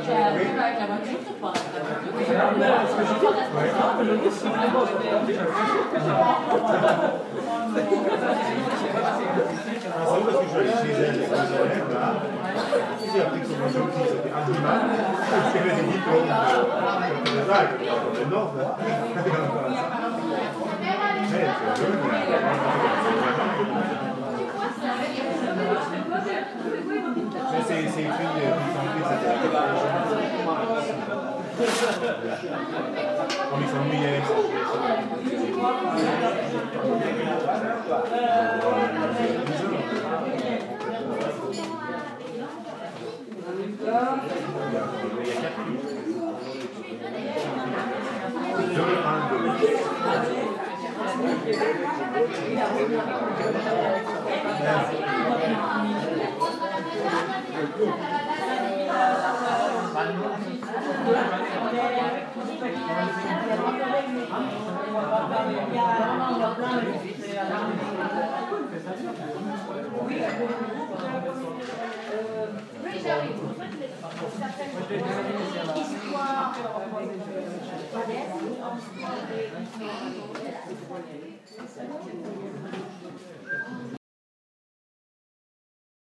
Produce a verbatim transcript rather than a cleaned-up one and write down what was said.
avec la voiture, tu repars avec la Ah, c'est parce que je vais aller chez elle, les grands élèves, là. J'ai appris que son bonjour, c'était un dimanche. Je fais des diplômes de Canada, de Nord, là. Mais c'est jeune, là. Mais c'est écrit, puis son fils, c'était comme ils sont mouillés. Histoire.